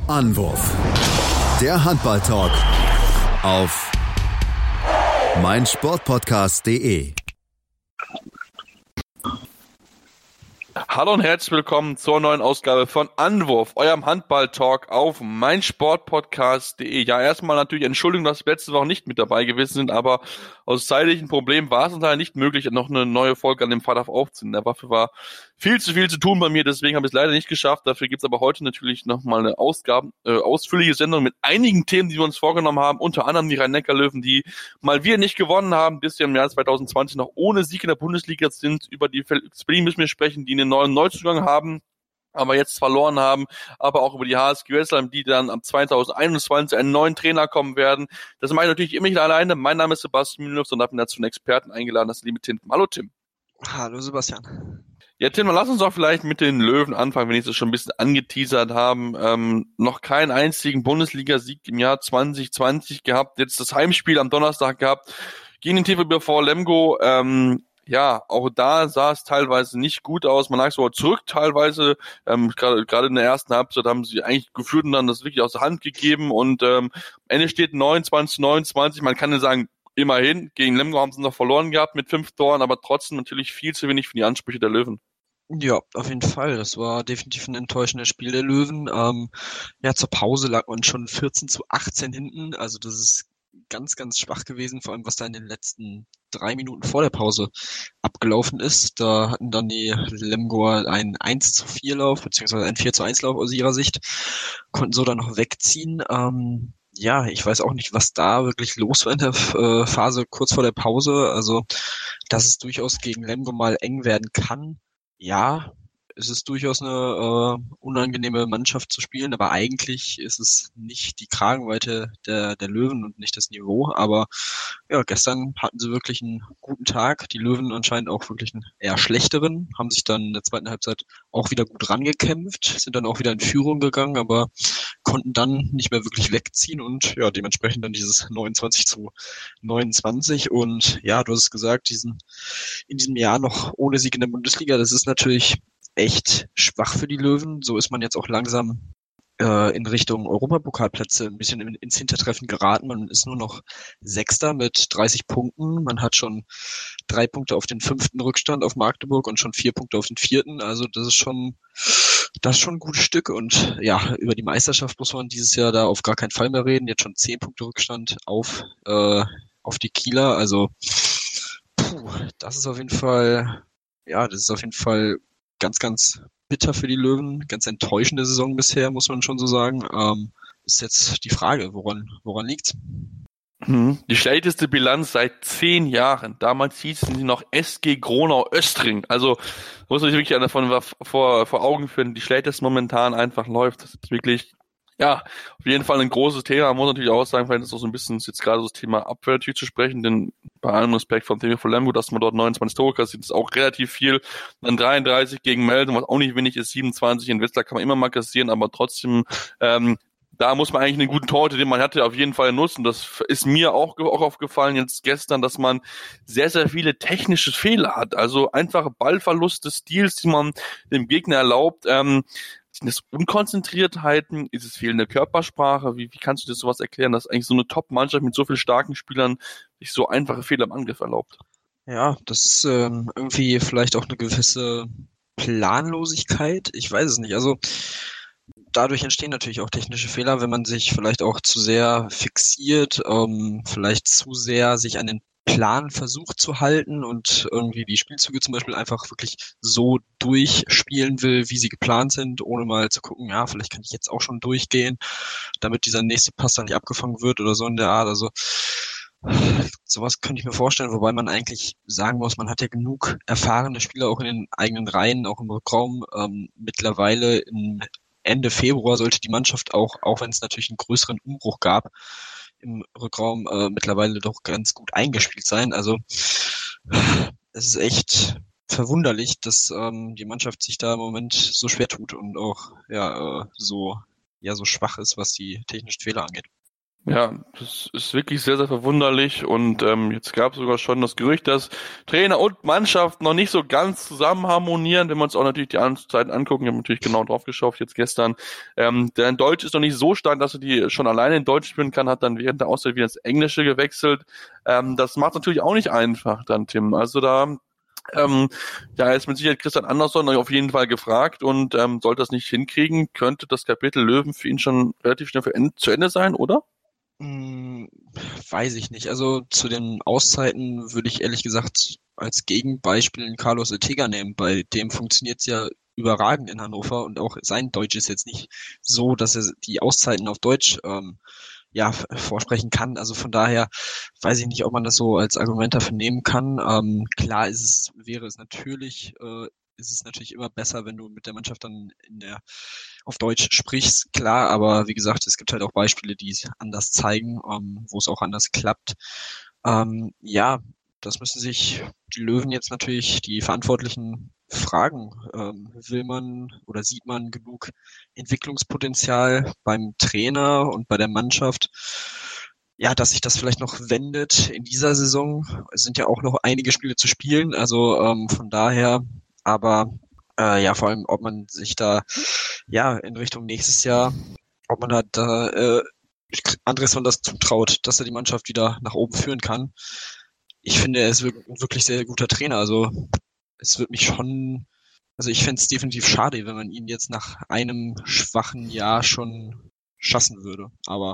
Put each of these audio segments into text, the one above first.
Anwurf. Der Handball-Talk auf meinsportpodcast.de. Hallo und herzlich willkommen zur neuen Ausgabe von Anwurf, eurem Handball-Talk auf meinsportpodcast.de. Ja, erstmal natürlich Entschuldigung, dass wir letzte Woche nicht mit dabei gewesen sind, aber aus zeitlichen Problemen war es uns halt nicht möglich, noch eine neue Folge an dem Freitag aufzunehmen. Dafür war viel zu tun bei mir, deswegen habe ich es leider nicht geschafft. Dafür gibt es aber heute natürlich nochmal eine ausführliche Sendung mit einigen Themen, die wir uns vorgenommen haben, unter anderem die Rhein-Neckar-Löwen, die mal wieder nicht gewonnen haben, bis wir im Jahr 2020 noch ohne Sieg in der Bundesliga sind. Über die Berlin müssen wir sprechen, die einen neuen Neuzugang haben, aber jetzt verloren haben, aber auch über die HSG Westheim, die dann ab 2021 einen neuen Trainer kommen werden. Das mache ich natürlich immer nicht alleine. Mein Name ist Sebastian Mühlenhoff und habe mir dazu einen Experten eingeladen, das ist liebe Tim. Hallo Tim. Hallo Sebastian. Ja, Tim, lass uns doch vielleicht mit den Löwen anfangen, wenn ich das schon ein bisschen angeteasert haben. Noch keinen einzigen Bundesligasieg im Jahr 2020 gehabt, jetzt das Heimspiel am Donnerstag gehabt gegen den TVB Lemgo. Ja, auch da sah es teilweise nicht gut aus. Man lag sogar zurück teilweise. Gerade in der ersten Halbzeit haben sie eigentlich geführt und dann das wirklich aus der Hand gegeben. Und am Ende steht 29-29. Man kann ja sagen, immerhin, gegen Lemgo haben sie noch verloren gehabt mit 5 Toren, aber trotzdem natürlich viel zu wenig für die Ansprüche der Löwen. Ja, auf jeden Fall. Das war definitiv ein enttäuschendes Spiel der Löwen. Ja, zur Pause lag man schon 14-18 hinten. Also das ist ganz, ganz schwach gewesen, vor allem was da in den letzten 3 Minuten vor der Pause abgelaufen ist. Da hatten dann die Lemgoer einen 1-4 Lauf, beziehungsweise einen 4-1 Lauf aus ihrer Sicht, konnten so dann noch wegziehen. Ja, ich weiß auch nicht, was da wirklich los war in der Phase kurz vor der Pause. Also, dass es durchaus gegen Lemgo mal eng werden kann. Ja, es ist durchaus eine unangenehme Mannschaft zu spielen, aber eigentlich ist es nicht die Kragenweite der Löwen und nicht das Niveau. Aber ja, gestern hatten sie wirklich einen guten Tag. Die Löwen anscheinend auch wirklich einen eher schlechteren, haben sich dann in der zweiten Halbzeit auch wieder gut rangekämpft, sind dann auch wieder in Führung gegangen, aber konnten dann nicht mehr wirklich wegziehen und ja, dementsprechend dann dieses 29-29. Und ja, du hast es gesagt, in diesem Jahr noch ohne Sieg in der Bundesliga, das ist natürlich echt schwach für die Löwen. So ist man jetzt auch langsam in Richtung Europapokalplätze ein bisschen ins Hintertreffen geraten. Man ist nur noch Sechster mit 30 Punkten. Man hat schon 3 Punkte auf den 5. Rückstand auf Magdeburg und schon 4 Punkte auf den 4. Also das ist schon ein gutes Stück. Und ja, über die Meisterschaft muss man dieses Jahr da auf gar keinen Fall mehr reden. Jetzt schon 10 Punkte Rückstand auf die Kieler. Also das ist auf jeden Fall ganz, ganz bitter für die Löwen, ganz enttäuschende Saison bisher, muss man schon so sagen. Ist jetzt die Frage, woran liegt's? Die schlechteste Bilanz seit 10 Jahren. Damals hießen sie noch SG Gronau-Östring. Also muss man sich wirklich davon vor Augen führen, die schlechteste momentan einfach läuft. Das ist wirklich, ja, auf jeden Fall ein großes Thema. Man muss natürlich auch sagen, vielleicht ist es auch so ein bisschen jetzt gerade so das Thema Abwehr natürlich zu sprechen, denn bei allem Respekt vom TVB Lemgo, dass man dort 29 Tore kassiert, ist auch relativ viel. Dann 33 gegen Meldon, was auch nicht wenig ist, 27 in Wetzlar kann man immer mal kassieren, aber trotzdem, da muss man eigentlich einen guten Torhüter, den man hatte, auf jeden Fall nutzen. Das ist mir auch aufgefallen jetzt gestern, dass man sehr, sehr viele technische Fehler hat. Also einfache Ballverlust des Stils, die man dem Gegner erlaubt. Sind das Unkonzentriertheiten? Ist es fehlende Körpersprache? Wie kannst du dir sowas erklären, dass eigentlich so eine Top-Mannschaft mit so vielen starken Spielern sich so einfache Fehler im Angriff erlaubt? Ja, das ist irgendwie vielleicht auch eine gewisse Planlosigkeit. Ich weiß es nicht. Also dadurch entstehen natürlich auch technische Fehler, wenn man sich vielleicht auch zu sehr fixiert, vielleicht zu sehr sich an den Plan versucht zu halten und irgendwie die Spielzüge zum Beispiel einfach wirklich so durchspielen will, wie sie geplant sind, ohne mal zu gucken, ja, vielleicht kann ich jetzt auch schon durchgehen, damit dieser nächste Pass dann nicht abgefangen wird oder so in der Art. Also sowas könnte ich mir vorstellen, wobei man eigentlich sagen muss, man hat ja genug erfahrene Spieler auch in den eigenen Reihen, auch im Rückraum. Mittlerweile im Ende Februar sollte die Mannschaft auch wenn es natürlich einen größeren Umbruch gab, im Rückraum mittlerweile doch ganz gut eingespielt sein. Also es ist echt verwunderlich, dass die Mannschaft sich da im Moment so schwer tut und auch so schwach ist, was die technischen Fehler angeht. Ja, das ist wirklich sehr, sehr verwunderlich und jetzt gab es sogar schon das Gerücht, dass Trainer und Mannschaft noch nicht so ganz zusammen harmonieren, wenn wir uns auch natürlich die Zeiten angucken. Ich habe natürlich genau drauf geschaut, jetzt gestern. Der Deutsch ist noch nicht so stark, dass er die schon alleine in Deutsch spielen kann, hat dann während der Auszeit wieder ins Englische gewechselt. Das macht natürlich auch nicht einfach dann, Tim. Also da ja, ist mit Sicherheit Christian Andersson auf jeden Fall gefragt und sollte das nicht hinkriegen, könnte das Kapitel Löwen für ihn schon relativ schnell zu Ende sein, oder? Hm, weiß ich nicht. Also zu den Auszeiten würde ich ehrlich gesagt als Gegenbeispiel einen Carlos Ortega nehmen. Bei dem funktioniert es ja überragend in Hannover und auch sein Deutsch ist jetzt nicht so, dass er die Auszeiten auf Deutsch vorsprechen kann. Also von daher weiß ich nicht, ob man das so als Argument dafür nehmen kann. Klar ist es natürlich immer besser, wenn du mit der Mannschaft dann auf Deutsch sprichst, klar, aber wie gesagt, es gibt halt auch Beispiele, die es anders zeigen, wo es auch anders klappt. Ja, das müssen sich die Löwen jetzt natürlich, die Verantwortlichen, fragen. Will man oder sieht man genug Entwicklungspotenzial beim Trainer und bei der Mannschaft? Ja, dass sich das vielleicht noch wendet in dieser Saison. Es sind ja auch noch einige Spiele zu spielen, also von daher, aber vor allem, ob man sich da in Richtung nächstes Jahr, ob man da Andrésson das zutraut, dass er die Mannschaft wieder nach oben führen kann. Ich finde, er ist wirklich sehr guter Trainer. Also es wird mich schon, also ich fände es definitiv schade, wenn man ihn jetzt nach einem schwachen Jahr schon schassen würde. Aber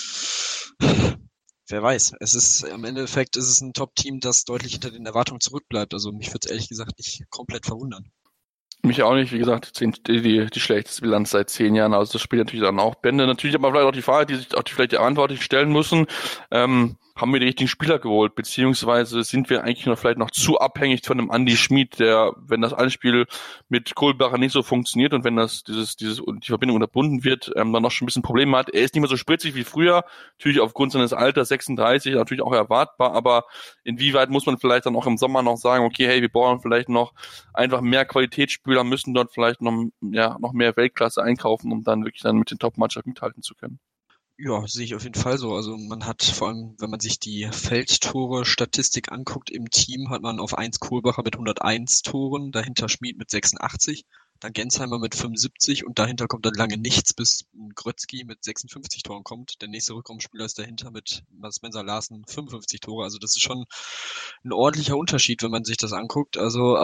wer weiß. Im Endeffekt ist es ein Top-Team, das deutlich hinter den Erwartungen zurückbleibt. Also mich würde es ehrlich gesagt nicht komplett verwundern. Mich auch nicht, wie gesagt, die schlechteste Bilanz seit 10 Jahren. Also das spielt natürlich dann auch Bände. Natürlich aber vielleicht auch die Frage, die sich auch vielleicht die Verantwortlichen stellen müssen. Haben wir die richtigen Spieler geholt, beziehungsweise sind wir eigentlich vielleicht noch zu abhängig von einem Andy Schmid, der, wenn das Anspiel mit Kohlbacher nicht so funktioniert und wenn die Verbindung unterbunden wird, dann noch schon ein bisschen Probleme hat. Er ist nicht mehr so spritzig wie früher, natürlich aufgrund seines Alters 36, natürlich auch erwartbar, aber inwieweit muss man vielleicht dann auch im Sommer noch sagen, okay, hey, wir brauchen vielleicht noch einfach mehr Qualitätsspieler, müssen dort vielleicht noch mehr Weltklasse einkaufen, um dann wirklich dann mit den Top-Mannschaften mithalten zu können. Ja, sehe ich auf jeden Fall so. Also man hat vor allem, wenn man sich die Feldtore-Statistik anguckt im Team, hat man auf 1 Kohlbacher mit 101 Toren, dahinter Schmid mit 86, dann Gensheimer mit 75 und dahinter kommt dann lange nichts, bis Grötzky mit 56 Toren kommt. Der nächste Rückraumspieler ist dahinter mit Spencer Larsen 55 Tore. Also das ist schon ein ordentlicher Unterschied, wenn man sich das anguckt. Also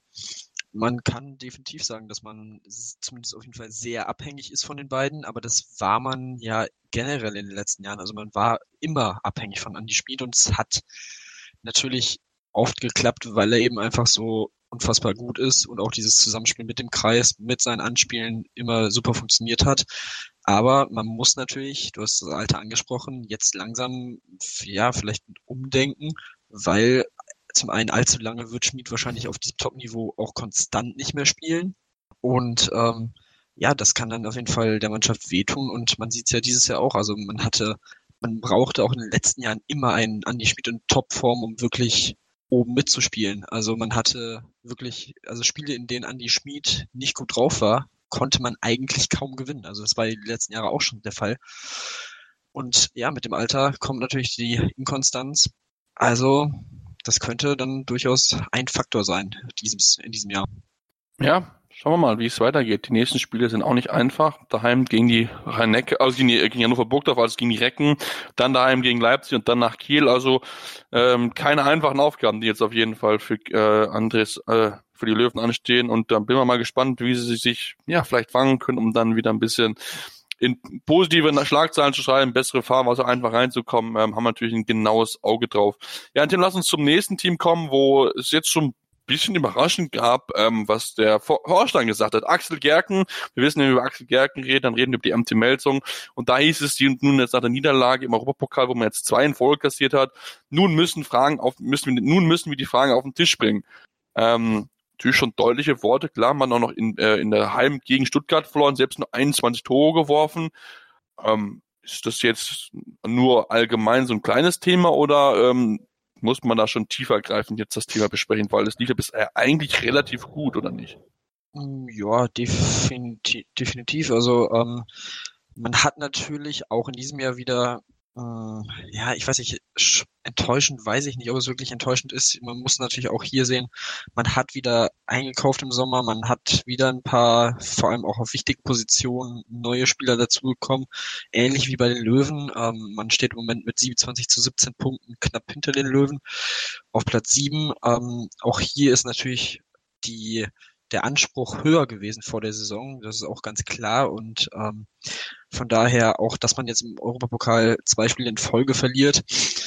man kann definitiv sagen, dass man zumindest auf jeden Fall sehr abhängig ist von den beiden, aber das war man ja generell in den letzten Jahren. Also man war immer abhängig von Andy Schmid und es hat natürlich oft geklappt, weil er eben einfach so unfassbar gut ist und auch dieses Zusammenspiel mit dem Kreis, mit seinen Anspielen immer super funktioniert hat. Aber man muss natürlich, du hast das Alter angesprochen, jetzt langsam vielleicht umdenken, weil zum einen allzu lange wird Schmid wahrscheinlich auf diesem Top-Niveau auch konstant nicht mehr spielen. Und das kann dann auf jeden Fall der Mannschaft wehtun. Und man sieht es ja dieses Jahr auch. Also man brauchte auch in den letzten Jahren immer einen Andy Schmid in Topform, um wirklich oben mitzuspielen. Also man hatte wirklich, also Spiele, in denen Andy Schmid nicht gut drauf war, konnte man eigentlich kaum gewinnen. Also das war die letzten Jahre auch schon der Fall. Und ja, mit dem Alter kommt natürlich die Inkonstanz. Also das könnte dann durchaus ein Faktor sein in diesem Jahr. Ja, schauen wir mal, wie es weitergeht. Die nächsten Spiele sind auch nicht einfach. Daheim gegen die Rhein-Neckar, also gegen Hannover Burgdorf, also gegen die Recken, dann daheim gegen Leipzig und dann nach Kiel. Also keine einfachen Aufgaben, die jetzt auf jeden Fall für für die Löwen anstehen. Und dann bin ich mal gespannt, wie sie sich vielleicht fangen können, um dann wieder ein bisschen in positive Schlagzeilen zu schreiben, bessere Fahrwasser einfach reinzukommen, haben wir natürlich ein genaues Auge drauf. Ja, Tim, lass uns zum nächsten Team kommen, wo es jetzt schon ein bisschen überraschend gab, was der Vorstand gesagt hat. Axel Gerken, wir wissen, wenn wir über Axel Gerken reden, dann reden wir über die MT Melsung. Und da hieß es, die nun jetzt nach der Niederlage im Europapokal, wo man jetzt 2 in Folge kassiert hat, nun müssen wir die Fragen auf den Tisch bringen. Natürlich schon deutliche Worte, klar, man auch noch in der Heim gegen Stuttgart verloren, selbst nur 21 Tore geworfen. Ist das jetzt nur allgemein so ein kleines Thema oder muss man da schon tiefergreifend jetzt das Thema besprechen, weil es lief ja bisher eigentlich relativ gut, oder nicht? Ja, definitiv. Also man hat natürlich auch in diesem Jahr wieder Ja, ich weiß nicht, enttäuschend weiß ich nicht, ob es wirklich enttäuschend ist. Man muss natürlich auch hier sehen, man hat wieder eingekauft im Sommer, man hat wieder ein paar, vor allem auch auf wichtigen Positionen, neue Spieler dazugekommen. Ähnlich wie bei den Löwen. Man steht im Moment mit 27-17 Punkten knapp hinter den Löwen auf Platz 7. Auch hier ist natürlich die der Anspruch höher gewesen vor der Saison. Das ist auch ganz klar und von daher auch, dass man jetzt im Europapokal 2 Spiele in Folge verliert.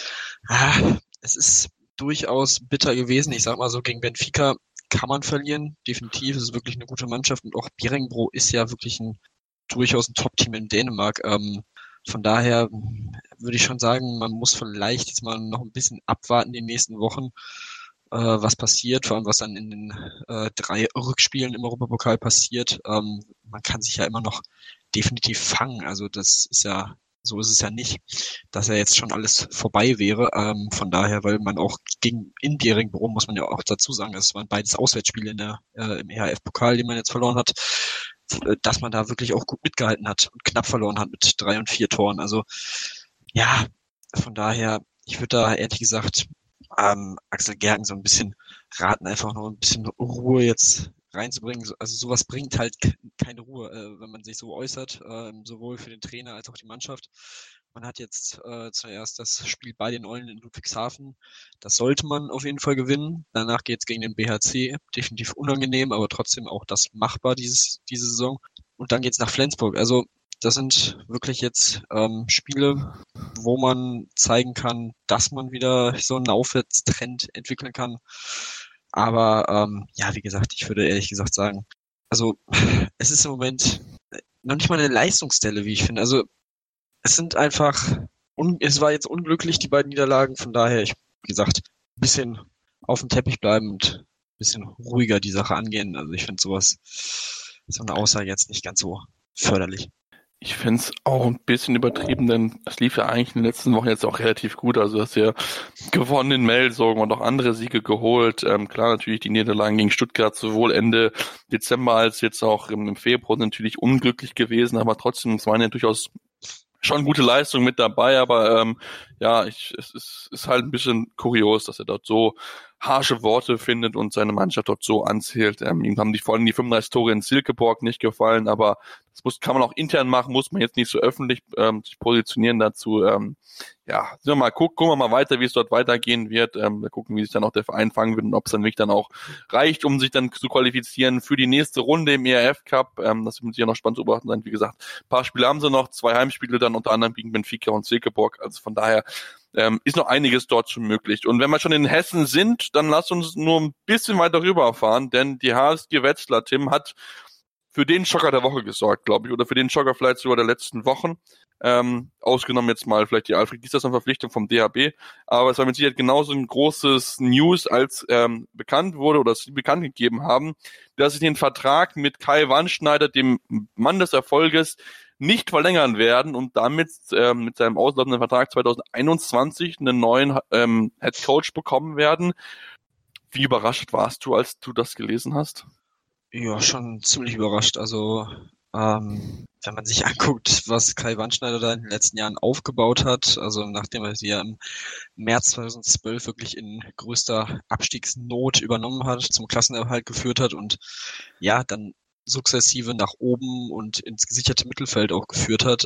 Es ist durchaus bitter gewesen. Ich sag mal so, gegen Benfica kann man verlieren. Definitiv. Es ist wirklich eine gute Mannschaft und auch Bjerringbro ist ja wirklich durchaus ein Top-Team in Dänemark. Von daher würde ich schon sagen, man muss vielleicht jetzt mal noch ein bisschen abwarten die nächsten Wochen, was passiert, vor allem was dann in den 3 Rückspielen im Europapokal passiert. Man kann sich ja immer noch definitiv fangen. Also das ist ja, so ist es ja nicht, dass ja jetzt schon alles vorbei wäre. Von daher, weil man auch in Bjerringbro, muss man ja auch dazu sagen, es waren beides Auswärtsspiele im EHF-Pokal, die man jetzt verloren hat, dass man da wirklich auch gut mitgehalten hat und knapp verloren hat mit 3 und 4 Toren. Also ja, von daher, ich würde da ehrlich gesagt Axel Gerken so ein bisschen raten, einfach noch ein bisschen Ruhe jetzt reinzubringen. Also sowas bringt halt keine Ruhe, wenn man sich so äußert, sowohl für den Trainer als auch die Mannschaft. Man hat jetzt zuerst das Spiel bei den Eulen in Ludwigshafen. Das sollte man auf jeden Fall gewinnen. Danach geht es gegen den BHC. Definitiv unangenehm, aber trotzdem auch das machbar diese Saison. Und dann geht's nach Flensburg. Also das sind wirklich jetzt Spiele, wo man zeigen kann, dass man wieder so einen Aufwärtstrend entwickeln kann. Aber ja, wie gesagt, ich würde ehrlich gesagt sagen, also es ist im Moment noch nicht mal eine Leistungsstelle, wie ich finde. Also es sind einfach, es war jetzt unglücklich, die beiden Niederlagen. Von daher, wie gesagt, ein bisschen auf dem Teppich bleiben und ein bisschen ruhiger die Sache angehen. Also ich finde sowas, so eine Aussage jetzt nicht ganz so förderlich. Ich finde es auch ein bisschen übertrieben, denn es lief ja eigentlich in den letzten Wochen jetzt auch relativ gut. Also du hast ja gewonnen in Melsungen und auch andere Siege geholt. Klar, natürlich die Niederlagen gegen Stuttgart sowohl Ende Dezember als jetzt auch im Februar sind natürlich unglücklich gewesen, aber trotzdem, es waren ja durchaus schon gute Leistung mit dabei, aber es ist halt ein bisschen kurios, dass er dort so harsche Worte findet und seine Mannschaft dort so anzählt. Ihm haben vor allem die 35 Tore in Silkeborg nicht gefallen, aber kann man auch intern machen, muss man jetzt nicht so öffentlich sich positionieren dazu. Gucken wir mal weiter, wie es dort weitergehen wird. Wir gucken, wie sich dann auch der Verein fangen wird und ob es dann wirklich dann auch reicht, um sich dann zu qualifizieren für die nächste Runde im ERF Cup. Das wird sicher noch spannend zu beobachten sein. Wie gesagt, ein paar Spiele haben sie noch, 2 Heimspiele dann unter anderem gegen Benfica und Silkeborg. Also von daher ist noch einiges dort schon möglich. Und wenn wir schon in Hessen sind, dann lass uns nur ein bisschen weiter rüberfahren, denn die HSG Wetzlar, Tim, hat für den Schocker der Woche gesorgt, glaube ich, oder für den Schocker vielleicht sogar der letzten Wochen. Ausgenommen jetzt mal vielleicht die Alfred Gislason-Verpflichtung vom DHB, aber es war mit Sicherheit genauso ein großes News, als bekannt wurde oder sie bekannt gegeben haben, dass sie den Vertrag mit Kai Wandschneider, dem Mann des Erfolges, nicht verlängern werden und damit mit seinem auslaufenden Vertrag 2021 einen neuen Head Coach bekommen werden. Wie überrascht warst du, als du das gelesen hast? Ja, schon ziemlich überrascht. Also wenn man sich anguckt, was Kai Wandschneider da in den letzten Jahren aufgebaut hat, also nachdem er sie ja im März 2012 wirklich in größter Abstiegsnot übernommen hat, zum Klassenerhalt geführt hat und ja, dann sukzessive nach oben und ins gesicherte Mittelfeld auch geführt hat,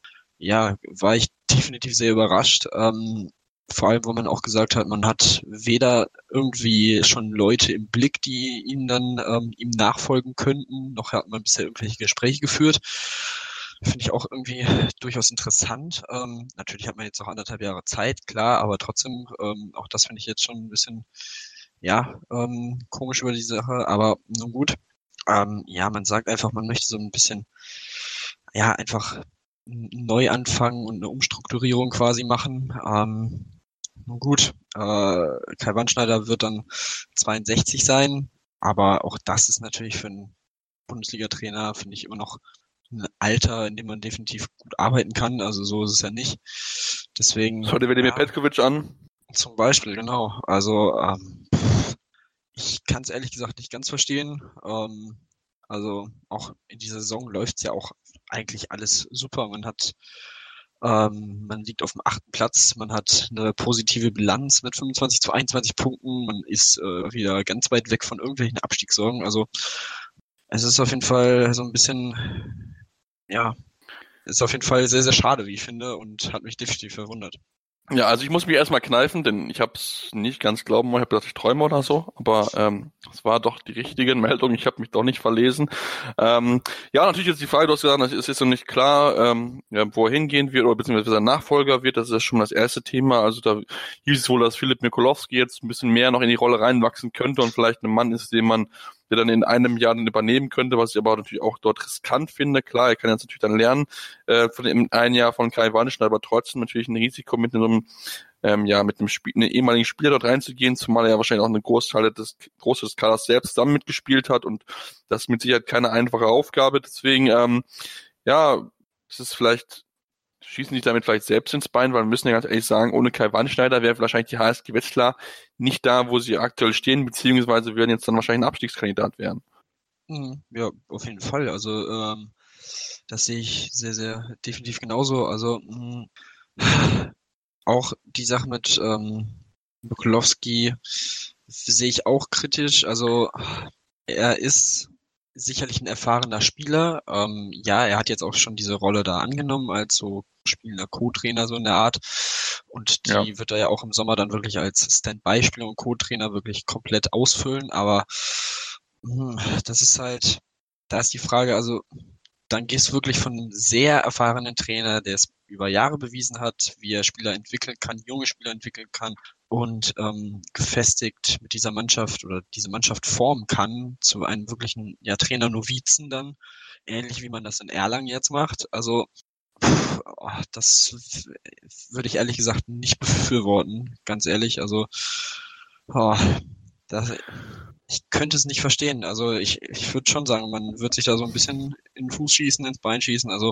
war ich definitiv sehr überrascht. Vor allem, wo man auch gesagt hat, man hat weder irgendwie schon Leute im Blick, die ihn dann ihm nachfolgen könnten, noch hat man bisher irgendwelche Gespräche geführt. Finde ich auch irgendwie durchaus interessant. Natürlich hat man jetzt noch 1,5 Jahre Zeit, klar, aber trotzdem, auch das finde ich jetzt schon ein bisschen, komisch über die Sache, aber nun gut. Man sagt einfach, man möchte so ein bisschen, einfach einen Neuanfang und eine Umstrukturierung quasi machen. Nun gut, Kai Wandschneider wird dann 62 sein, aber auch das ist natürlich für einen Bundesliga-Trainer, finde ich, immer noch ein Alter, in dem man definitiv gut arbeiten kann. Also so ist es ja nicht. Deswegen. Heute Wladimir Petkovic an. Zum Beispiel, genau. Also ich kann es ehrlich gesagt nicht ganz verstehen. Also auch in dieser Saison läuft es ja auch eigentlich alles super. Man hat Man liegt auf dem 8. Platz, man hat eine positive Bilanz mit 25 zu 21 Punkten, man ist wieder ganz weit weg von irgendwelchen Abstiegssorgen. Also es ist auf jeden Fall so ein bisschen, ja, ist auf jeden Fall sehr, sehr schade, wie ich finde, und hat mich definitiv verwundert. Ja, also ich muss mich erstmal kneifen, denn ich habe es nicht ganz glauben wollen. Ich habe gedacht, ich träume oder so, aber es war doch die richtige Meldung. Ich habe mich doch nicht verlesen. Ja, natürlich ist die Frage, du hast gesagt, es ist noch nicht klar, wo er hingehen wird oder beziehungsweise sein Nachfolger wird. Das ist schon das erste Thema. Also da hieß es wohl, dass Filip Mikulowski jetzt ein bisschen mehr noch in die Rolle reinwachsen könnte und vielleicht ein Mann ist, der dann in einem Jahr dann übernehmen könnte, was ich aber natürlich auch dort riskant finde. Klar, er kann jetzt natürlich dann lernen von dem einen Jahr von Kai Wannstein, aber trotzdem natürlich ein Risiko mit so einem mit einem ehemaligen Spieler dort reinzugehen, zumal er ja wahrscheinlich auch einen Großteil des Kaders selbst zusammen mitgespielt hat und das ist mit Sicherheit keine einfache Aufgabe. Deswegen, es ist vielleicht, schießen sich damit vielleicht selbst ins Bein, weil wir müssen ja ganz ehrlich sagen, ohne Kai Wannschneider wäre wahrscheinlich die HSG Wetzlar nicht da, wo sie aktuell stehen, beziehungsweise würden jetzt dann wahrscheinlich ein Abstiegskandidat werden. Ja, auf jeden Fall. Also das sehe ich sehr, sehr definitiv genauso. Also auch die Sache mit Mikulowski sehe ich auch kritisch. Also er ist sicherlich ein erfahrener Spieler. Ja, er hat jetzt auch schon diese Rolle da angenommen als so spielender Co-Trainer, so in der Art. Und die wird er ja auch im Sommer dann wirklich als Stand-by-Spieler und Co-Trainer wirklich komplett ausfüllen. Aber das ist halt, da ist die Frage, also dann gehst du wirklich von einem sehr erfahrenen Trainer, der es über Jahre bewiesen hat, wie er Spieler entwickeln kann, junge Spieler entwickeln kann und gefestigt mit dieser Mannschaft oder diese Mannschaft formen kann, zu einem wirklichen Trainer-Novizen dann, ähnlich wie man das in Erlangen jetzt macht. Also das würde ich ehrlich gesagt nicht befürworten, ganz ehrlich. Also ich könnte es nicht verstehen. Also ich würde schon sagen, man wird sich da so ein bisschen in den Fuß schießen, ins Bein schießen. Also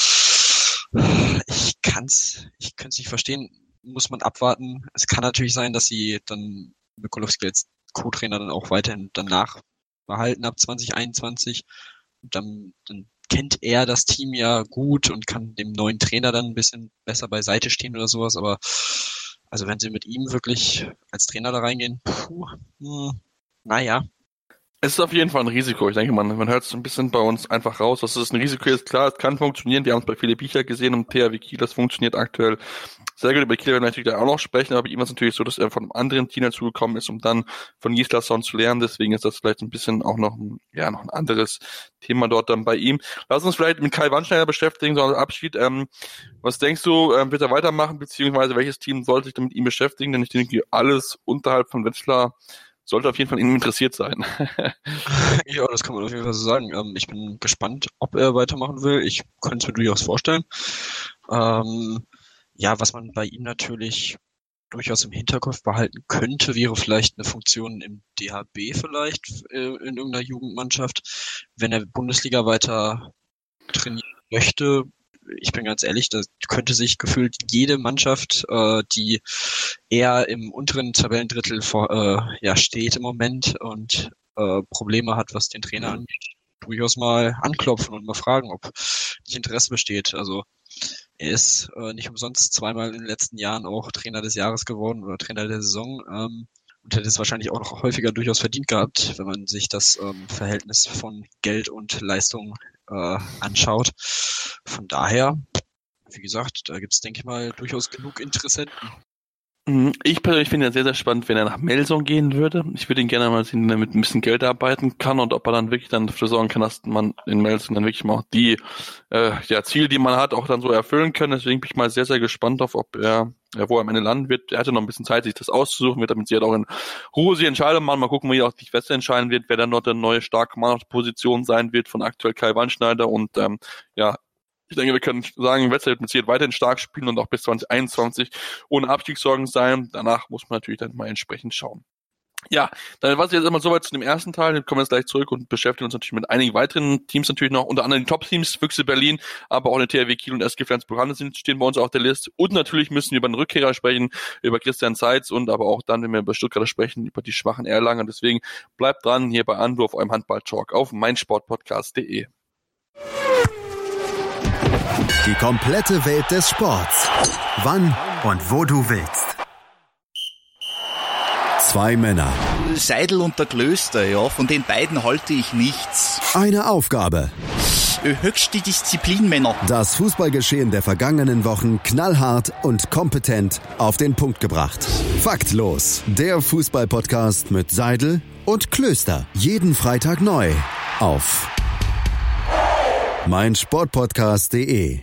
ich könnte es nicht verstehen. Muss man abwarten. Es kann natürlich sein, dass sie dann Mikulowski als Co-Trainer dann auch weiterhin danach behalten ab 2021. Und dann kennt er das Team ja gut und kann dem neuen Trainer dann ein bisschen besser beiseite stehen oder sowas. Aber also wenn sie mit ihm wirklich als Trainer da reingehen, naja. Es ist auf jeden Fall ein Risiko. Ich denke, man hört es ein bisschen bei uns einfach raus, dass es ein Risiko ist. Klar, es kann funktionieren. Wir haben es bei Philipp Biecher gesehen und THW Kiel, das funktioniert aktuell sehr gut. Über Kiel werden wir natürlich auch noch sprechen, aber bei ihm ist es natürlich so, dass er von einem anderen Team dazugekommen ist, um dann von Gislason zu lernen. Deswegen ist das vielleicht ein bisschen auch noch ein anderes Thema dort dann bei ihm. Lass uns vielleicht mit Kai Wannschneider beschäftigen, so als Abschied. Was denkst du, wird er weitermachen, beziehungsweise welches Team sollte sich dann mit ihm beschäftigen? Denn ich denke, alles unterhalb von Wetzlar sollte auf jeden Fall ihn interessiert sein. Ja, das kann man auf jeden Fall so sagen. Ich bin gespannt, ob er weitermachen will. Ich könnte es mir durchaus vorstellen. Was man bei ihm natürlich durchaus im Hinterkopf behalten könnte, wäre vielleicht eine Funktion im DHB vielleicht in irgendeiner Jugendmannschaft, wenn er Bundesliga weiter trainieren möchte. Ich bin ganz ehrlich, da könnte sich gefühlt jede Mannschaft, die eher im unteren Tabellendrittel steht im Moment und Probleme hat, was den Trainer angeht, durchaus mal anklopfen und mal fragen, ob nicht Interesse besteht. Also er ist nicht umsonst zweimal in den letzten Jahren auch Trainer des Jahres geworden oder Trainer der Saison und hätte es wahrscheinlich auch noch häufiger durchaus verdient gehabt, wenn man sich das Verhältnis von Geld und Leistung anschaut. Von daher, wie gesagt, da gibt's, denke ich mal, durchaus genug Interessenten. Ich persönlich finde es sehr, sehr spannend, wenn er nach Melsung gehen würde. Ich würde ihn gerne mal sehen, damit ein bisschen Geld arbeiten kann und ob er dann wirklich dann dafür sorgen kann, dass man in Melsung dann wirklich mal auch die Ziele, die man hat, auch dann so erfüllen kann. Deswegen bin ich mal sehr, sehr gespannt auf, ob er wo er am Ende landen wird. Er hatte noch ein bisschen Zeit, sich das auszusuchen, wird damit sie halt auch in Ruhe die Entscheidung machen. Mal gucken, wie auch die Weste entscheiden wird, wer dann dort der neue starke Mann auf der Position sein wird von aktuell Kai Wannschneider und ich denke, wir können sagen, Wetzlar wird mit Sicherheit weiterhin stark spielen und auch bis 2021 ohne Abstiegssorgen sein. Danach muss man natürlich dann mal entsprechend schauen. Ja, dann war es jetzt immer soweit zu dem ersten Teil. Dann kommen wir jetzt gleich zurück und beschäftigen uns natürlich mit einigen weiteren Teams natürlich noch, unter anderem die Top-Teams, Füchse Berlin, aber auch eine THW Kiel und SG Flensburg stehen bei uns auf der Liste. Und natürlich müssen wir über den Rückkehrer sprechen, über Christian Zeitz und aber auch dann, wenn wir über Stuttgarter sprechen, über die schwachen Erlanger. Deswegen bleibt dran hier bei Andu auf eurem Handball-Talk auf meinsportpodcast.de. Die komplette Welt des Sports. Wann und wo du willst. Zwei Männer. Seidel und der Klöster, ja, von den beiden halte ich nichts. Eine Aufgabe. Höchste Disziplin, Männer. Das Fußballgeschehen der vergangenen Wochen knallhart und kompetent auf den Punkt gebracht. Faktlos. Der Fußballpodcast mit Seidel und Klöster. Jeden Freitag neu auf meinsportpodcast.de.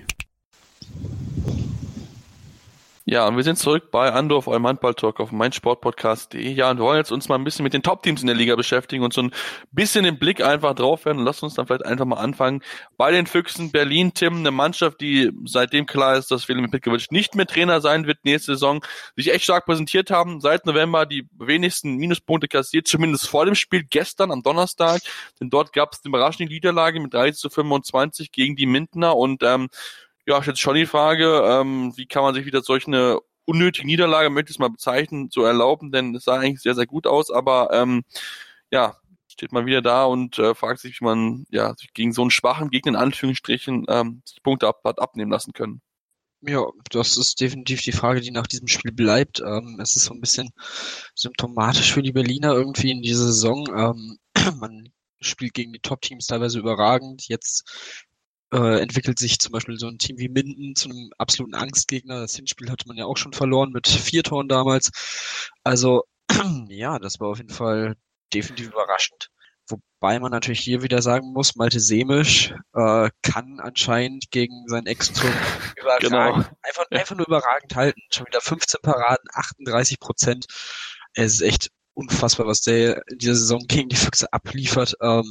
Ja, und wir sind zurück bei Andorf, eurem Handball-Talk auf meinsportpodcast.de. Ja, und wir wollen jetzt uns mal ein bisschen mit den Top-Teams in der Liga beschäftigen und so ein bisschen den Blick einfach drauf werden. Und lasst uns dann vielleicht einfach mal anfangen bei den Füchsen Berlin. Tim, eine Mannschaft, die seitdem klar ist, dass Velimir Petkovic nicht mehr Trainer sein wird nächste Saison, sich echt stark präsentiert haben. Seit November die wenigsten Minuspunkte kassiert, zumindest vor dem Spiel gestern am Donnerstag. Denn dort gab es eine überraschende Niederlage mit 30-25 gegen die Mindener und ja, jetzt schon die Frage, wie kann man sich wieder solch eine unnötige Niederlage, möchte ich es mal bezeichnen, so erlauben, denn es sah eigentlich sehr, sehr gut aus, aber ja, steht man wieder da und fragt sich, wie man ja sich gegen so einen schwachen Gegner in Anführungsstrichen die Punkte hat abnehmen lassen können. Ja, das ist definitiv die Frage, die nach diesem Spiel bleibt. Es ist so ein bisschen symptomatisch für die Berliner irgendwie in dieser Saison. Man spielt gegen die Top-Teams teilweise überragend. Jetzt entwickelt sich zum Beispiel so ein Team wie Minden zu einem absoluten Angstgegner. Das Hinspiel hatte man ja auch schon verloren mit 4 Toren damals. Also ja, das war auf jeden Fall definitiv überraschend. Wobei man natürlich hier wieder sagen muss, Malte Semisch kann anscheinend gegen seinen Ex-Turm überragend, einfach nur überragend halten. Schon wieder 15 Paraden, 38%. Es ist echt unfassbar, was der in dieser Saison gegen die Füchse abliefert.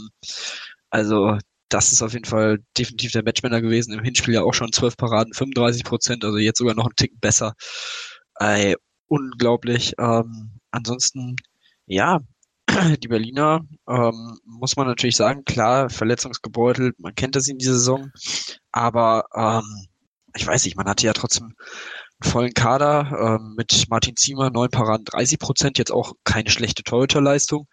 Also das ist auf jeden Fall definitiv der Matchwinner gewesen. Im Hinspiel ja auch schon 12 Paraden, 35%, also jetzt sogar noch einen Tick besser. Unglaublich. Ansonsten, ja, die Berliner, muss man natürlich sagen, klar, verletzungsgebeutelt, man kennt das in dieser Saison, aber ich weiß nicht, man hatte ja trotzdem einen vollen Kader mit Martin Ziemer, 9 Paraden, 30%, jetzt auch keine schlechte Torhüterleistung.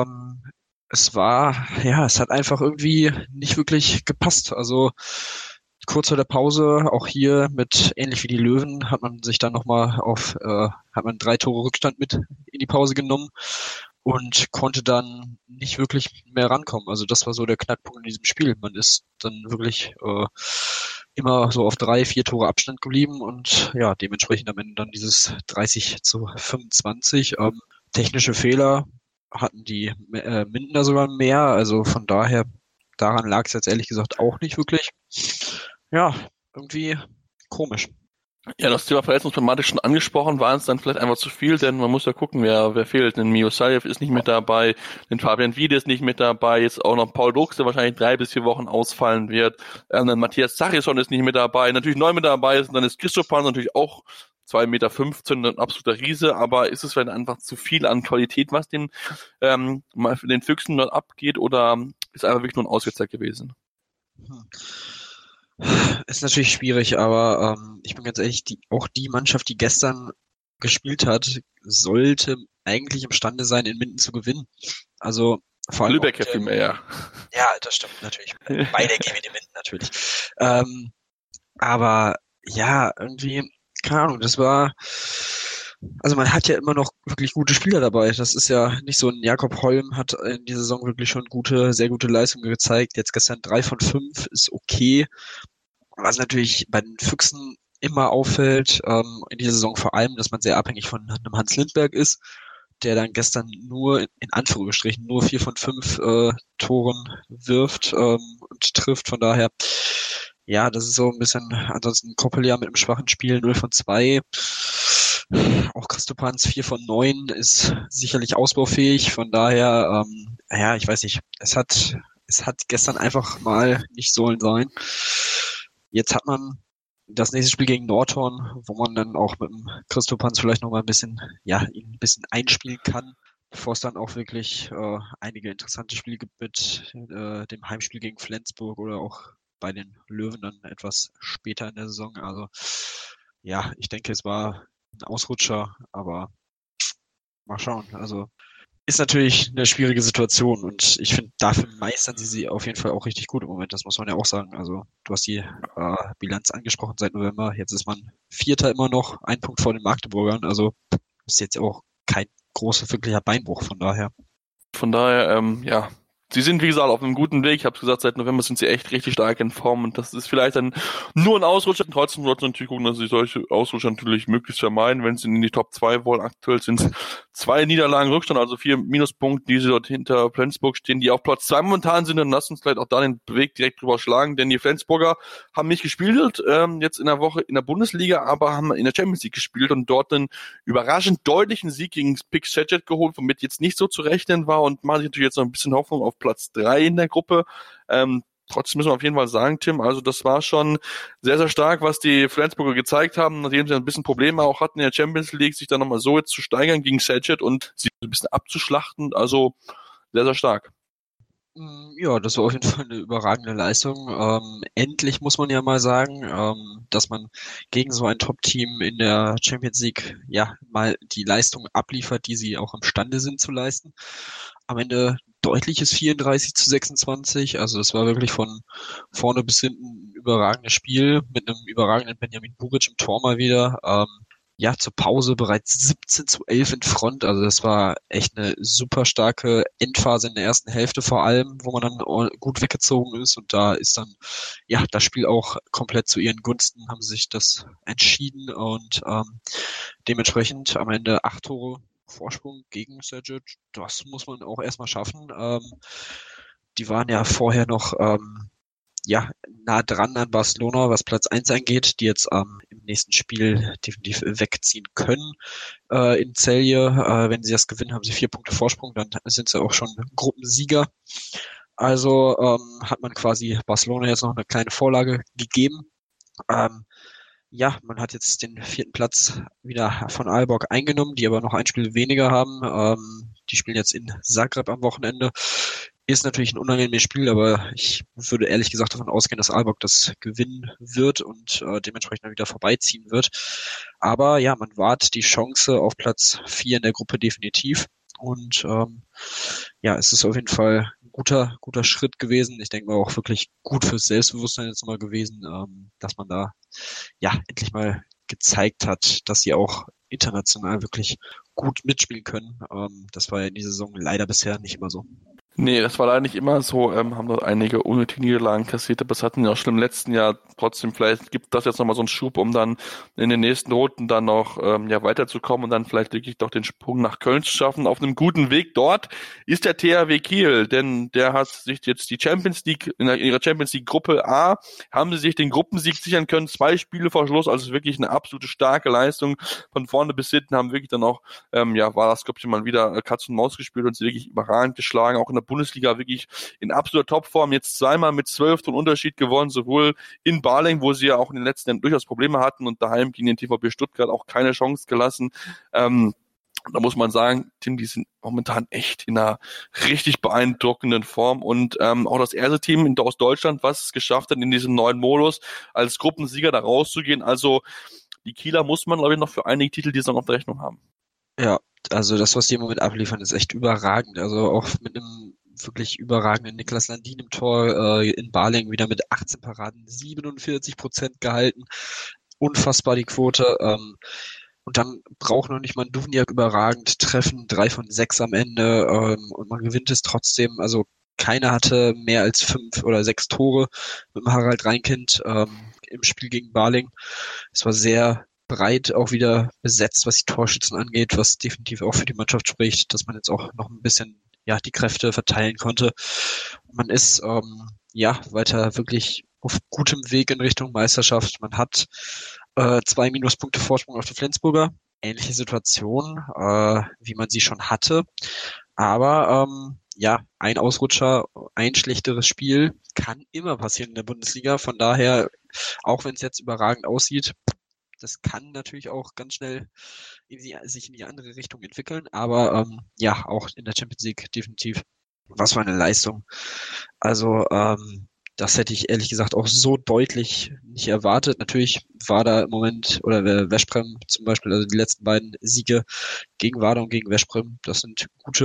Es hat einfach irgendwie nicht wirklich gepasst. Also kurz vor der Pause, auch hier mit, ähnlich wie die Löwen, hat man sich dann nochmal hat man 3 Tore Rückstand mit in die Pause genommen und konnte dann nicht wirklich mehr rankommen. Also das war so der Knackpunkt in diesem Spiel. Man ist dann wirklich immer so auf 3, 4 Tore Abstand geblieben und ja, dementsprechend am Ende dann dieses 30-25. Technische Fehler hatten die Mindener sogar mehr, also von daher, daran lag es jetzt ehrlich gesagt auch nicht wirklich. Ja, irgendwie komisch. Ja, das Thema Verletzungsproblematik schon angesprochen, waren es dann vielleicht einfach zu viel, denn man muss ja gucken, wer fehlt. Denn Mirosaljev ist nicht mit dabei, denn Fabian Wiede ist nicht mit dabei, jetzt auch noch Paul Drucks, der wahrscheinlich 3 bis 4 Wochen ausfallen wird. Dann Matthias Zachrisson ist nicht mit dabei, natürlich neu mit dabei ist, und dann ist Christoph Pan natürlich auch 2,15 Meter, ein absoluter Riese, aber ist es vielleicht einfach zu viel an Qualität, was den Füchsen dort abgeht, oder ist einfach wirklich nur ein Aussetzer gewesen? Ist natürlich schwierig, aber ich bin ganz ehrlich, auch die Mannschaft, die gestern gespielt hat, sollte eigentlich imstande sein, in Minden zu gewinnen. Also vor allem Lübeck ja viel mehr, ja. Ja, das stimmt natürlich. Bei der GWD Minden natürlich. Aber ja, irgendwie, keine Ahnung, also man hat ja immer noch wirklich gute Spieler dabei. Das ist ja nicht so, ein Jakob Holm hat in dieser Saison wirklich schon sehr gute Leistungen gezeigt. Jetzt gestern 3 von 5 ist okay. Was natürlich bei den Füchsen immer auffällt, in dieser Saison vor allem, dass man sehr abhängig von einem Hans Lindberg ist, der dann gestern nur, in Anführungsstrichen, nur 4 von 5 Toren wirft und trifft. Von daher, ja, das ist so ein bisschen, ansonsten Koppel ja mit einem schwachen Spiel 0 von 2. Auch Christopans 4 von 9 ist sicherlich ausbaufähig. Von daher, ja, ich weiß nicht, es hat gestern einfach mal nicht sollen sein. Jetzt hat man das nächste Spiel gegen Nordhorn, wo man dann auch mit dem Christopans vielleicht noch mal ein bisschen, ja, ihn ein bisschen einspielen kann, bevor es dann auch wirklich einige interessante Spiele gibt mit dem Heimspiel gegen Flensburg oder auch bei den Löwen dann etwas später in der Saison. Also ja, ich denke, es war ein Ausrutscher, aber mal schauen. Also ist natürlich eine schwierige Situation und ich finde, dafür meistern sie auf jeden Fall auch richtig gut im Moment, das muss man ja auch sagen. Also du hast die Bilanz angesprochen seit November, jetzt ist man Vierter immer noch, 1 Punkt vor den Magdeburgern, also ist jetzt auch kein großer, wirklicher Beinbruch von daher. Von daher, ja, sie sind, wie gesagt, auf einem guten Weg. Ich habe es gesagt, seit November sind sie echt richtig stark in Form und das ist vielleicht dann nur ein Ausrutscher. Trotzdem sollten sie natürlich gucken, dass sie solche Ausrutscher natürlich möglichst vermeiden, wenn sie in die Top 2 wollen. Aktuell sind es 2 Niederlagen Rückstand, also 4 Minuspunkte, die sie dort hinter Flensburg stehen, die auf Platz 2 momentan sind. Dann lasst uns vielleicht auch da den Weg direkt drüber schlagen, denn die Flensburger haben nicht gespielt, jetzt in der Woche in der Bundesliga, aber haben in der Champions League gespielt und dort einen überraschend deutlichen Sieg gegen Pick Szeged geholt, womit jetzt nicht so zu rechnen war und machen sich natürlich jetzt noch ein bisschen Hoffnung auf Platz 3 in der Gruppe. Trotzdem müssen wir auf jeden Fall sagen, Tim, also das war schon sehr, sehr stark, was die Flensburger gezeigt haben, nachdem sie ein bisschen Probleme auch hatten in der Champions League, sich dann nochmal so jetzt zu steigern gegen Szeged und sie ein bisschen abzuschlachten, also sehr, sehr stark. Ja, das war auf jeden Fall eine überragende Leistung. Endlich muss man ja mal sagen, dass man gegen so ein Top-Team in der Champions League ja mal die Leistung abliefert, die sie auch imstande sind zu leisten. Am Ende deutliches 34-26, also das war wirklich von vorne bis hinten ein überragendes Spiel mit einem überragenden Benjamin Buric im Tor mal wieder. Ja, zur Pause bereits 17-11 in Front. Also das war echt eine super starke Endphase in der ersten Hälfte vor allem, wo man dann gut weggezogen ist. Und da ist dann, ja, das Spiel auch komplett zu ihren Gunsten, haben sie sich das entschieden. Und dementsprechend am Ende 8 Tore Vorsprung gegen Szeged. Das muss man auch erstmal schaffen. Die waren ja vorher noch ja, nah dran an Barcelona, was Platz 1 angeht, die jetzt im nächsten Spiel definitiv wegziehen können in Celje. Wenn sie das gewinnen, haben sie 4 Punkte Vorsprung, dann sind sie auch schon Gruppensieger. Also hat man quasi Barcelona jetzt noch eine kleine Vorlage gegeben. Ja, man hat jetzt den 4. Platz wieder von Aalborg eingenommen, die aber noch ein Spiel weniger haben. Die spielen jetzt in Zagreb am Wochenende. Ist natürlich ein unangenehmes Spiel, aber ich würde ehrlich gesagt davon ausgehen, dass Aalborg das gewinnen wird und dementsprechend dann wieder vorbeiziehen wird. Aber ja, man wahrt die Chance auf Platz 4 in der Gruppe definitiv. Und ja, es ist auf jeden Fall ein guter Schritt gewesen. Ich denke mal auch wirklich gut fürs Selbstbewusstsein jetzt nochmal gewesen, dass man da ja endlich mal gezeigt hat, dass sie auch international wirklich gut mitspielen können. Das war ja in dieser Saison leider bisher nicht immer so. Nee, das war leider nicht immer so, haben dort einige unnötige Niederlagen kassiert, aber das hatten ja auch schon im letzten Jahr. Trotzdem, vielleicht gibt das jetzt nochmal so einen Schub, um dann in den nächsten Runden dann noch ja weiterzukommen und dann vielleicht wirklich doch den Sprung nach Köln zu schaffen. Auf einem guten Weg dort ist der THW Kiel, denn der hat sich jetzt die Champions League, in ihrer Champions League Gruppe A, haben sie sich den Gruppensieg sichern können, 2 Spiele vor Schluss, also wirklich eine absolute starke Leistung von vorne bis hinten, haben wirklich dann auch, ja, war das, glaube ich, mal wieder Katz und Maus gespielt und sie wirklich überragend geschlagen, auch in der Bundesliga wirklich in absoluter Topform, jetzt zweimal mit 12 Toren Unterschied gewonnen, sowohl in Balingen, wo sie ja auch in den letzten Jahren durchaus Probleme hatten und daheim gegen den TVB Stuttgart auch keine Chance gelassen. Da muss man sagen, Tim, die sind momentan echt in einer richtig beeindruckenden Form und auch das erste Team aus Deutschland, was es geschafft hat, in diesem neuen Modus als Gruppensieger da rauszugehen. Also die Kieler muss man, glaube ich, noch für einige Titel die Saison auf der Rechnung haben. Ja, also das, was die im Moment abliefern, ist echt überragend. Also auch mit einem wirklich überragenden Niklas Landin im Tor, in Balingen wieder mit 18 Paraden, 47% gehalten. Unfassbar die Quote. Und dann braucht noch nicht mal ein Duvniak überragend treffen, 3 von 6 am Ende, und man gewinnt es trotzdem. Also keiner hatte mehr als 5 oder 6 Tore mit dem Harald Reinkind im Spiel gegen Balingen. Es war sehr breit auch wieder besetzt, was die Torschützen angeht, was definitiv auch für die Mannschaft spricht, dass man jetzt auch noch ein bisschen ja die Kräfte verteilen konnte. Man ist ja weiter wirklich auf gutem Weg in Richtung Meisterschaft. Man hat 2 Minuspunkte Vorsprung auf die Flensburger. Ähnliche Situation, wie man sie schon hatte. Aber ja, ein Ausrutscher, ein schlechteres Spiel kann immer passieren in der Bundesliga. Von daher, auch wenn es jetzt überragend aussieht, das kann natürlich auch ganz schnell sich in die andere Richtung entwickeln. Aber ja, auch in der Champions League definitiv. Was für eine Leistung. Also das hätte ich ehrlich gesagt auch so deutlich nicht erwartet. Natürlich war da im Moment, oder Veszprem zum Beispiel, also die letzten beiden Siege gegen Vardar und gegen Veszprem, das sind gute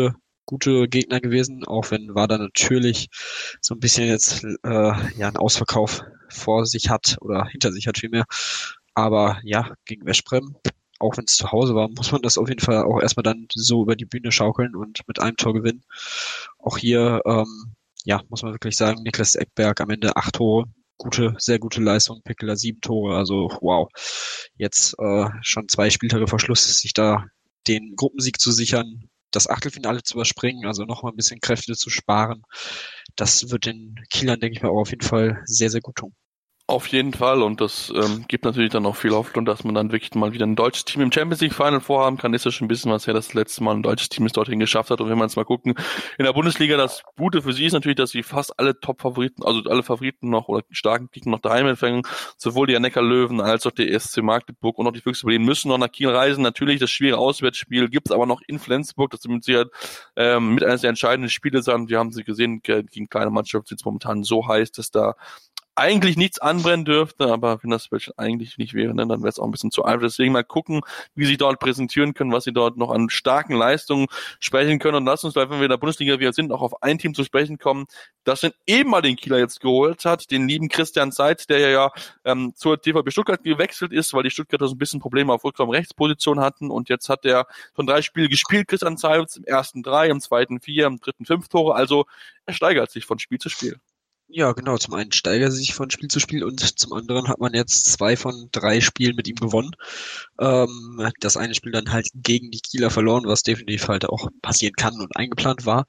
gute Gegner gewesen, auch wenn Werder natürlich so ein bisschen jetzt einen Ausverkauf vor sich hat oder hinter sich hat vielmehr. Aber ja, gegen Westbrem, auch wenn es zu Hause war, muss man das auf jeden Fall auch erstmal dann so über die Bühne schaukeln und mit einem Tor gewinnen. Auch hier, muss man wirklich sagen, Niklas Ekberg am Ende 8 Tore. Sehr gute Leistung, Pekela 7 Tore, also wow. Jetzt schon 2 Spieltage vor Schluss, sich da den Gruppensieg zu sichern, das Achtelfinale zu überspringen, also nochmal ein bisschen Kräfte zu sparen. Das wird den Kielern, denke ich mal, auch auf jeden Fall sehr, sehr gut tun. Auf jeden Fall, und das gibt natürlich dann auch viel Hoffnung, dass man dann wirklich mal wieder ein deutsches Team im Champions League Final vorhaben kann. Ist ja schon ein bisschen was her, das letzte Mal ein deutsches Team es dorthin geschafft hat. Und wenn wir jetzt mal gucken, in der Bundesliga, das Gute für sie ist natürlich, dass sie fast alle Top-Favoriten, also alle Favoriten noch oder die starken Gegner noch daheim empfangen. Sowohl die Neckar Löwen als auch die SC Magdeburg und auch die Füchse Berlin müssen noch nach Kiel reisen. Natürlich das schwere Auswärtsspiel gibt es aber noch in Flensburg. Das mit Sicherheit mit eines der entscheidenden Spiele sein. Wir haben sie gesehen, gegen kleine Mannschaften sind es momentan so heiß, dass da eigentlich nichts anbrennen dürfte, aber wenn das eigentlich nicht wäre, dann wäre es auch ein bisschen zu einfach. Deswegen mal gucken, wie sie dort präsentieren können, was sie dort noch an starken Leistungen sprechen können. Und lass uns, wenn wir in der Bundesliga wieder sind, auch auf ein Team zu sprechen kommen, das den eben mal den Kieler jetzt geholt hat, den lieben Christian Seitz, der ja zur TVB Stuttgart gewechselt ist, weil die Stuttgarter so ein bisschen Probleme auf Rückraum-Rechtsposition hatten, und jetzt hat er von 3 Spielen gespielt, Christian Seitz, im ersten 3, im zweiten 4, im dritten 5 Tore, also er steigert sich von Spiel zu Spiel. Ja, genau. Zum einen steigert er sich von Spiel zu Spiel und zum anderen hat man jetzt 2 von 3 Spielen mit ihm gewonnen. Das eine Spiel dann halt gegen die Kieler verloren, was definitiv halt auch passieren kann und eingeplant war.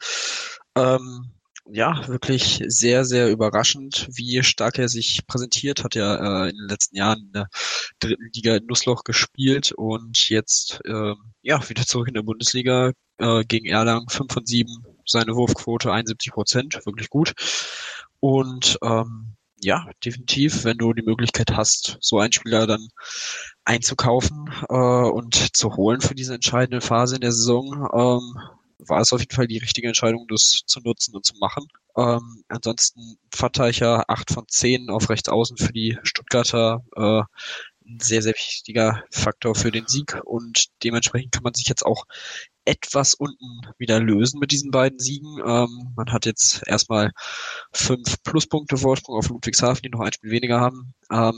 Wirklich sehr, sehr überraschend, wie stark er sich präsentiert. Hat ja in den letzten Jahren in der 3. Liga in Nussloch gespielt und jetzt wieder zurück in der Bundesliga gegen Erlangen 5 von 7, seine Wurfquote 71%, wirklich gut. Und definitiv, wenn du die Möglichkeit hast, so einen Spieler dann einzukaufen und zu holen für diese entscheidende Phase in der Saison, war es auf jeden Fall die richtige Entscheidung, das zu nutzen und zu machen. Ansonsten Pfatteicher 8 von 10 auf rechts außen für die Stuttgarter, ein sehr, sehr wichtiger Faktor für den Sieg, und dementsprechend kann man sich jetzt auch etwas unten wieder lösen mit diesen beiden Siegen. Man hat jetzt erstmal 5 Pluspunkte Vorsprung auf Ludwigshafen, die noch ein Spiel weniger haben,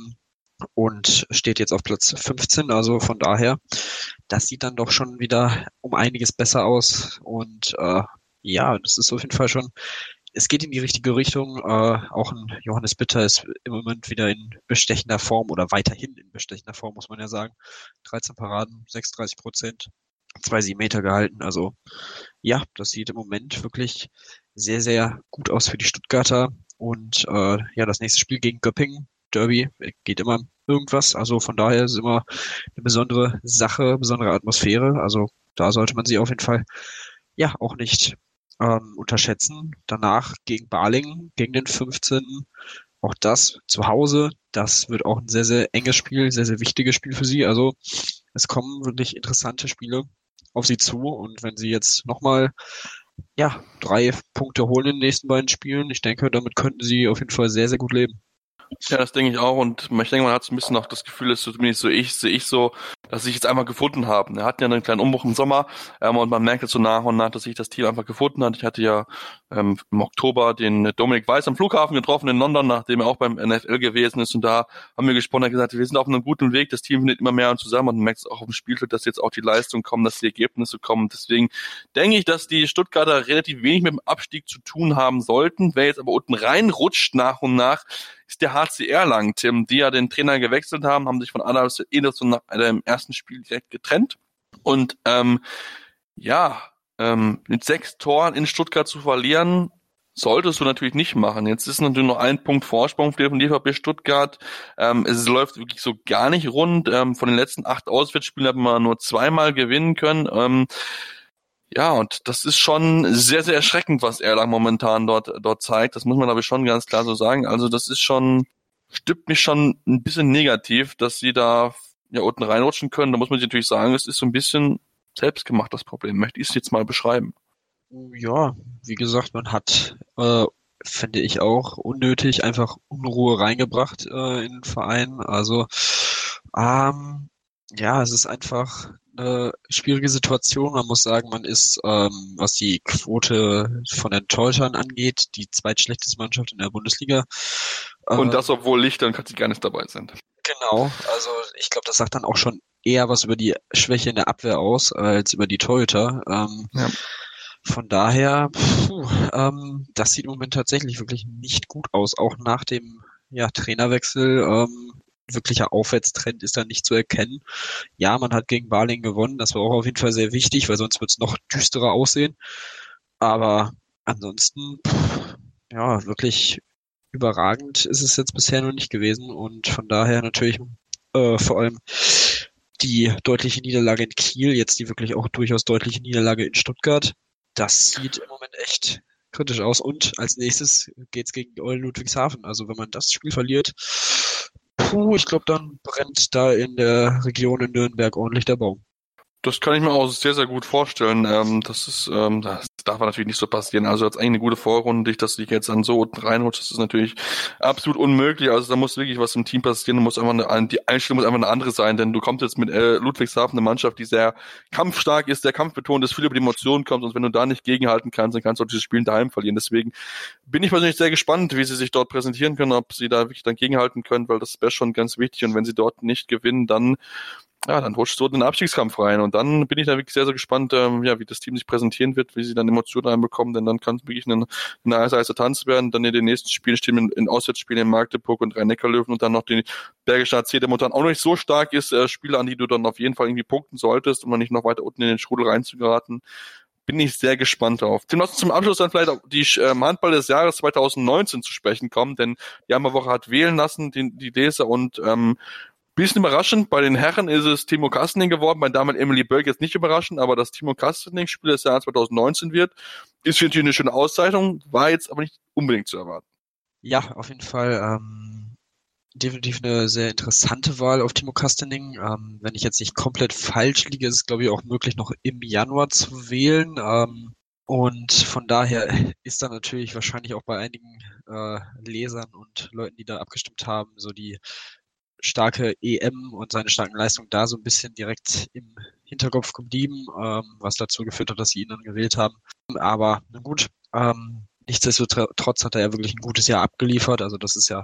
und steht jetzt auf Platz 15. Also von daher, das sieht dann doch schon wieder um einiges besser aus. Und das ist auf jeden Fall schon, es geht in die richtige Richtung. Auch ein Johannes Bitter ist im Moment wieder in bestechender Form oder weiterhin in bestechender Form, muss man ja sagen. 13 Paraden, 36%. 2 7 Meter gehalten, also ja, das sieht im Moment wirklich sehr, sehr gut aus für die Stuttgarter, und das nächste Spiel gegen Göppingen, Derby, geht immer irgendwas, also von daher ist es immer eine besondere Sache, besondere Atmosphäre, also da sollte man sie auf jeden Fall auch nicht unterschätzen. Danach gegen Balingen, gegen den 15. Auch das zu Hause, das wird auch ein sehr, sehr enges Spiel, sehr, sehr wichtiges Spiel für sie, also es kommen wirklich interessante Spiele auf sie zu, und wenn sie jetzt nochmal 3 Punkte holen in den nächsten beiden Spielen, ich denke, damit könnten sie auf jeden Fall sehr, sehr gut leben. Ja, das denke ich auch, und ich denke, man hat so ein bisschen auch das Gefühl, dass zumindest sehe ich so, dass sie sich jetzt einmal gefunden haben. Er hat ja einen kleinen Umbruch im Sommer, und man merkt jetzt so nach und nach, dass sich das Team einfach gefunden hat. Ich hatte ja im Oktober den Dominik Weiß am Flughafen getroffen in London, nachdem er auch beim NFL gewesen ist, und da haben wir gesprochen, er hat gesagt, wir sind auf einem guten Weg, das Team findet immer mehr zusammen, und man merkt es auch auf dem Spielfeld, dass jetzt auch die Leistungen kommen, dass die Ergebnisse kommen. Deswegen denke ich, dass die Stuttgarter relativ wenig mit dem Abstieg zu tun haben sollten. Wer jetzt aber unten reinrutscht nach und nach, ist der HC Erlangen, Tim, die ja den Trainer gewechselt haben sich von Adolf Ederson nach dem ersten Spiel direkt getrennt. Und mit 6 Toren in Stuttgart zu verlieren, solltest du natürlich nicht machen. Jetzt ist natürlich noch ein Punkt Vorsprung von DVB Stuttgart. Es läuft wirklich so gar nicht rund. Von den letzten 8 Auswärtsspielen hat man nur 2-mal gewinnen können. Und das ist schon sehr, sehr erschreckend, was Erlangen momentan dort zeigt. Das muss man aber schon ganz klar so sagen. Also das ist stimmt mich schon ein bisschen negativ, dass sie da unten reinrutschen können. Da muss man sich natürlich sagen, es ist so ein bisschen selbstgemacht, das Problem. Möchte ich es jetzt mal beschreiben? Ja, wie gesagt, man hat, finde ich auch, unnötig einfach Unruhe reingebracht in den Verein. Also, es ist einfach eine schwierige Situation. Man muss sagen, man ist, was die Quote von den Torhütern angeht, die zweitschlechteste Mannschaft in der Bundesliga. Und das, obwohl Lichter und Katzi gar nicht dabei sind. Genau, also ich glaube, das sagt dann auch schon eher was über die Schwäche in der Abwehr aus, als über die Torhüter. Ja. Von daher, das sieht im Moment tatsächlich wirklich nicht gut aus, auch nach dem Trainerwechsel. Wirklicher Aufwärtstrend ist da nicht zu erkennen. Ja, man hat gegen Balingen gewonnen, das war auch auf jeden Fall sehr wichtig, weil sonst wird es noch düsterer aussehen. Aber ansonsten, wirklich überragend ist es jetzt bisher noch nicht gewesen und von daher natürlich vor allem die deutliche Niederlage in Kiel, jetzt die wirklich auch durchaus deutliche Niederlage in Stuttgart. Das sieht im Moment echt kritisch aus und als nächstes geht's gegen die Eulen Ludwigshafen. Also wenn man das Spiel verliert, ich glaube, dann brennt da in der Region in Nürnberg ordentlich der Baum. Das kann ich mir auch sehr, sehr gut vorstellen. Das darf natürlich nicht so passieren. Also jetzt eigentlich eine gute Vorrunde, dass du dich jetzt dann so unten reinholst, das ist natürlich absolut unmöglich. Also da muss wirklich was im Team passieren. Die Einstellung muss einfach eine andere sein, denn du kommst jetzt mit Ludwigshafen, eine Mannschaft, die sehr kampfstark ist, sehr kampfbetont ist, viel über die Emotionen kommt und wenn du da nicht gegenhalten kannst, dann kannst du auch dieses Spiel daheim verlieren. Deswegen bin ich persönlich sehr gespannt, wie sie sich dort präsentieren können, ob sie da wirklich dann gegenhalten können, weil das wäre schon ganz wichtig und wenn sie dort nicht gewinnen, dann rutscht so in den Abstiegskampf rein und dann bin ich da wirklich sehr, sehr gespannt, wie das Team sich präsentieren wird, wie sie dann Emotionen reinbekommen, denn dann kann es wirklich ein heißer Tanz werden. Dann in den nächsten Spielen stehen in Auswärtsspielen in Magdeburg und Rhein-Neckar-Löwen und dann noch die Bergische AC, der momentan auch noch nicht so stark ist, Spiele, an die du dann auf jeden Fall irgendwie punkten solltest, um dann nicht noch weiter unten in den Strudel reinzugeraten. Bin ich sehr gespannt drauf. Tim, lass uns zum Abschluss dann vielleicht auf die Handball des Jahres 2019 zu sprechen kommen, denn die Hammerwoche hat wählen lassen, die Leser und bisschen überraschend, bei den Herren ist es Timo Kastening geworden, bei Damen Emily Bölk jetzt nicht überraschend, aber dass Timo Kastening Spieler des Jahres 2019 wird, ist natürlich eine schöne Auszeichnung, war jetzt aber nicht unbedingt zu erwarten. Ja, auf jeden Fall definitiv eine sehr interessante Wahl auf Timo Kastening. Wenn ich jetzt nicht komplett falsch liege, ist es glaube ich auch möglich, noch im Januar zu wählen. Und von daher ist dann natürlich wahrscheinlich auch bei einigen Lesern und Leuten, die da abgestimmt haben, so die starke EM und seine starken Leistungen da so ein bisschen direkt im Hinterkopf geblieben, was dazu geführt hat, dass sie ihn dann gewählt haben. Aber na gut, nichtsdestotrotz hat er ja wirklich ein gutes Jahr abgeliefert. Also das ist ja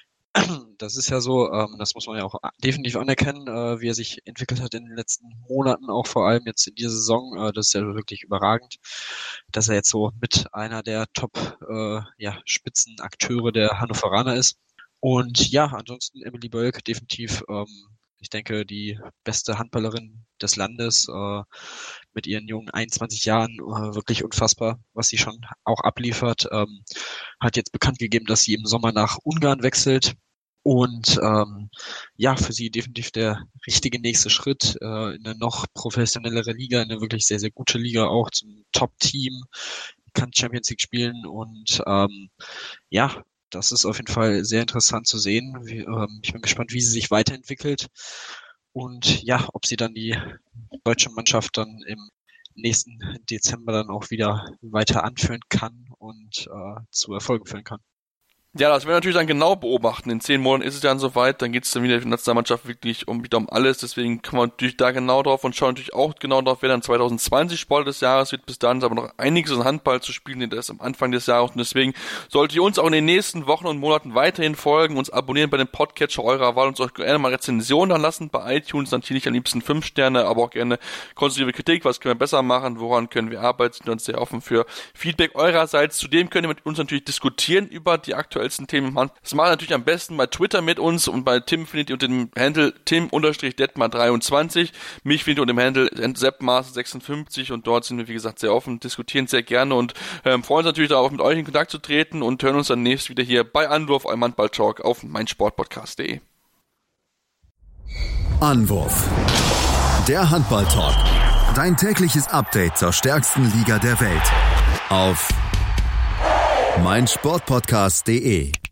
so, das muss man ja auch definitiv anerkennen, wie er sich entwickelt hat in den letzten Monaten, auch vor allem jetzt in dieser Saison. Das ist ja wirklich überragend, dass er jetzt so mit einer der Top-Spitzenakteure der Hannoveraner ist. Und ja, ansonsten Emily Bölk definitiv, ich denke, die beste Handballerin des Landes, mit ihren jungen 21 Jahren, wirklich unfassbar, was sie schon auch abliefert. Hat jetzt bekannt gegeben, dass sie im Sommer nach Ungarn wechselt. Und für sie definitiv der richtige nächste Schritt in eine noch professionellere Liga, in eine wirklich sehr, sehr gute Liga, auch zum Top-Team, kann Champions League spielen und das ist auf jeden Fall sehr interessant zu sehen. Ich bin gespannt, wie sie sich weiterentwickelt und ob sie dann die deutsche Mannschaft dann im nächsten Dezember dann auch wieder weiter anführen kann und zu Erfolgen führen kann. Ja, das werden wir natürlich dann genau beobachten. In 10 Monaten ist es dann soweit, dann geht es dann wieder für die Nationalmannschaft wirklich wieder um alles. Deswegen kommen wir natürlich da genau drauf und schauen natürlich auch genau drauf, wer dann 2020 Sportler des Jahres wird. Bis dahin ist aber noch einiges an Handball zu spielen, denn das ist am Anfang des Jahres. Und deswegen solltet ihr uns auch in den nächsten Wochen und Monaten weiterhin folgen, uns abonnieren bei dem Podcatcher eurer Wahl, uns auch gerne mal Rezensionen da lassen bei iTunes. Natürlich am liebsten 5 Sterne, aber auch gerne konstruktive Kritik. Was können wir besser machen? Woran können wir arbeiten? Sind uns sehr offen für Feedback eurerseits. Zudem könnt ihr mit uns natürlich diskutieren über die aktuellsten Themen. Das macht natürlich am besten bei Twitter mit uns und bei Tim findet ihr unter dem Handle Tim_Detmar23. Mich findet ihr unter dem Handle Seppmaß56 und dort sind wir, wie gesagt, sehr offen, diskutieren sehr gerne und freuen uns natürlich darauf, mit euch in Kontakt zu treten und hören uns dann nächstes wieder hier bei Anwurf, eurem Handball-Talk auf meinsportpodcast.de. Anwurf. Der Handball-Talk. Dein tägliches Update zur stärksten Liga der Welt. Auf meinsportpodcast.de